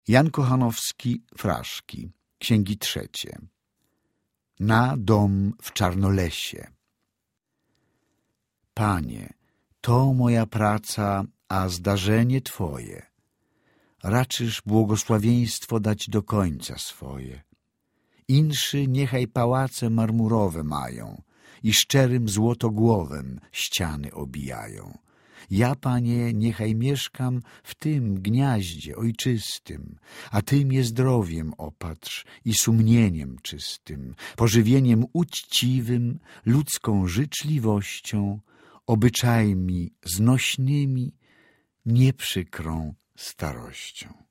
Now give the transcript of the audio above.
Jan Kochanowski, Fraszki, Księgi trzecie. Na dom w Czarnolesie. Panie, to moja praca, a zdarzenie Twoje. Raczysz błogosławieństwo dać do końca swoje. Inszy niechaj pałace marmurowe mają i szczerym złotogłowem ściany obijają. Ja, Panie, niechaj mieszkam w tym gniaździe ojczystym, a Ty mnie zdrowiem opatrz i sumieniem czystym, pożywieniem uczciwym, ludzką życzliwością, obyczajmi znośnymi, nieprzykrą starością.